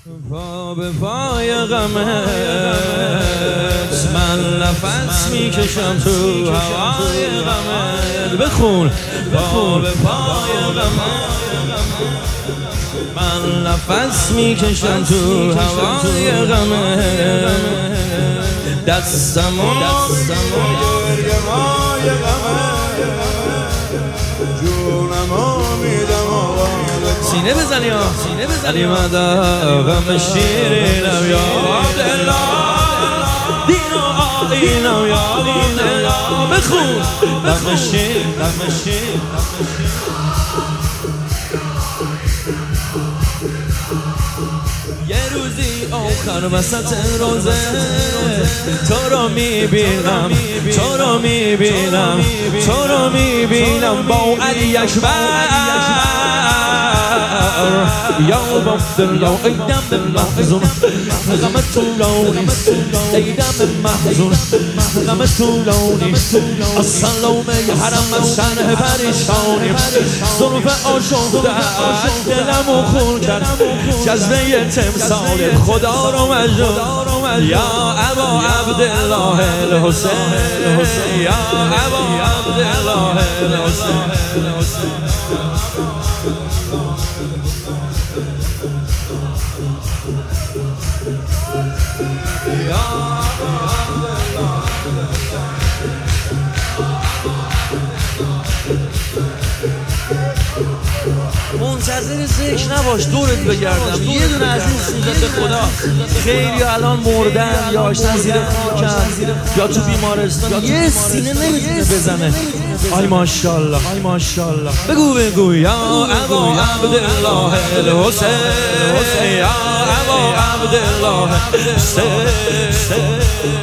پا به پای غمت من نفس میکشم تو هوای غمت. بخون. پا به پای غمت من نفس میکشم تو هوای غمت. دستمو گرگ مای غمت جونمو میدم آقا. سینه بزنی ها، سینه بزنی. علی مدد غم شیرینم یا عبدالله، دین و آیینم یا عبدالله. بخون. غم شیر، غم شیر. یه روزی آخر وسط روزه تو رو میبینم، تو رو میبینم، تو رو میبینم با علی اکبر یا عبدالله. ای دم محزون غم طولانی، ای دم محزون غم طولانی. السلام حرم از شرح پریشانی، ظروف آشفته دلمو خون کرد جذبه تمثال خدا رو مجنون. یا ابا عبدالله الحسین، یا ابا عبدالله الحسین. منتظر ذکر نباش دورت بگردم، یه دونه از این سوزن به خدا. خیلی الان مردن یا آشتن زیر خاکن یا تو بیمارستان، یه سینه نمیتونه بزنه. آی ماشاءالله، آی ماشاءالله. بگو بگو. یا ابا عبدالله الحسین، یا ابا عبدالله الحسین.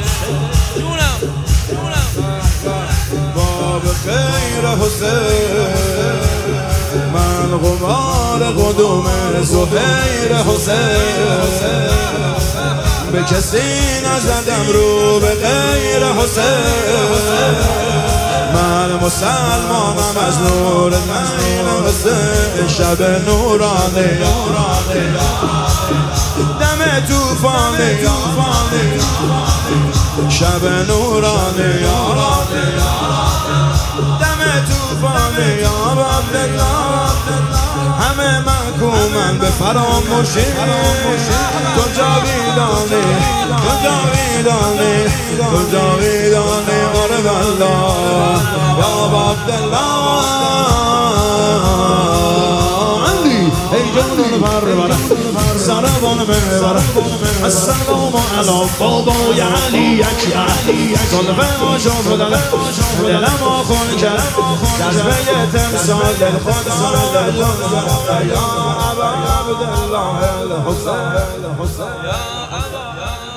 باب خیر حسین من غبار قدوم زهیر حسین، به کسی نزدم رو به غیر حسین. من مسلمانم از نور نعیم حسین، شب نورانه دم توفانه شب نورانه دم توفانه یا عبدالله. همه محکومن به فراموشی، تو جاویدانی، تو جاویدانی، تو جاویدانی. آره والله یا عبدالله. ای جانون پرورم سربان ببرم، السلام علی بابای علی اکبر. طلبه آشاف دلم آخون کرد جذبه تمثال دل خدا رو یا ابا عبدالله الحسین.